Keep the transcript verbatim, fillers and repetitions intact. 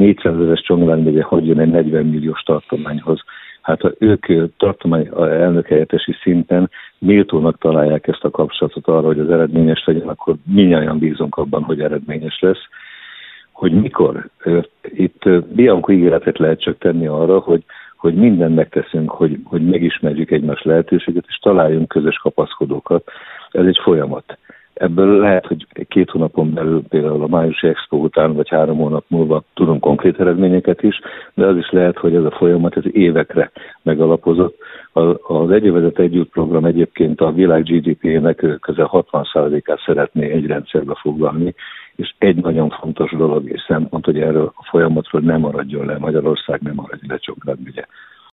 négyszázezeres Csongrád megye hagyjon egy negyven milliós tartományhoz. Hát ha ők tartomány elnökhelyettesi szinten méltónak találják ezt a kapcsolatot arra, hogy az eredményes legyen, akkor mindnyájan bízunk abban, hogy eredményes lesz. Hogy mikor? Itt Bianco ígéretet lehet csak tenni arra, hogy, hogy mindent megteszünk, hogy, hogy megismerjük egymás lehetőséget, és találjunk közös kapaszkodókat. Ez egy folyamat. Ebből lehet, hogy két hónapon belül, például a májusi expo után, vagy három hónap múlva tudunk konkrét eredményeket is, de az is lehet, hogy ez a folyamat ez évekre megalapozott. Az Egyövezet Együtt program egyébként a világ gé dé pé-nek közel hatvan százalékát szeretné egy rendszerbe foglalni, és egy nagyon fontos dolog és szempont, hogy erről a folyamatról nem maradjon le Magyarország, nem maradjon le Csongrád megye.